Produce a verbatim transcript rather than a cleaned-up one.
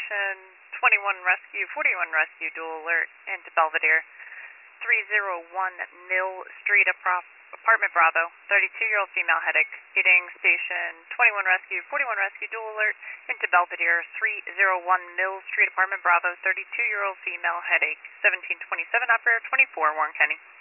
station, twenty-one Rescue, forty-one Rescue, dual alert into Belvedere, three oh one Mill Street, apartment Bravo, thirty-two-year-old female headache, hitting station, twenty-one Rescue, forty-one Rescue, dual alert into Belvedere, three oh one Mill Street, apartment Bravo, thirty-two-year-old female headache, seventeen twenty-seven operator, twenty-four Warren County.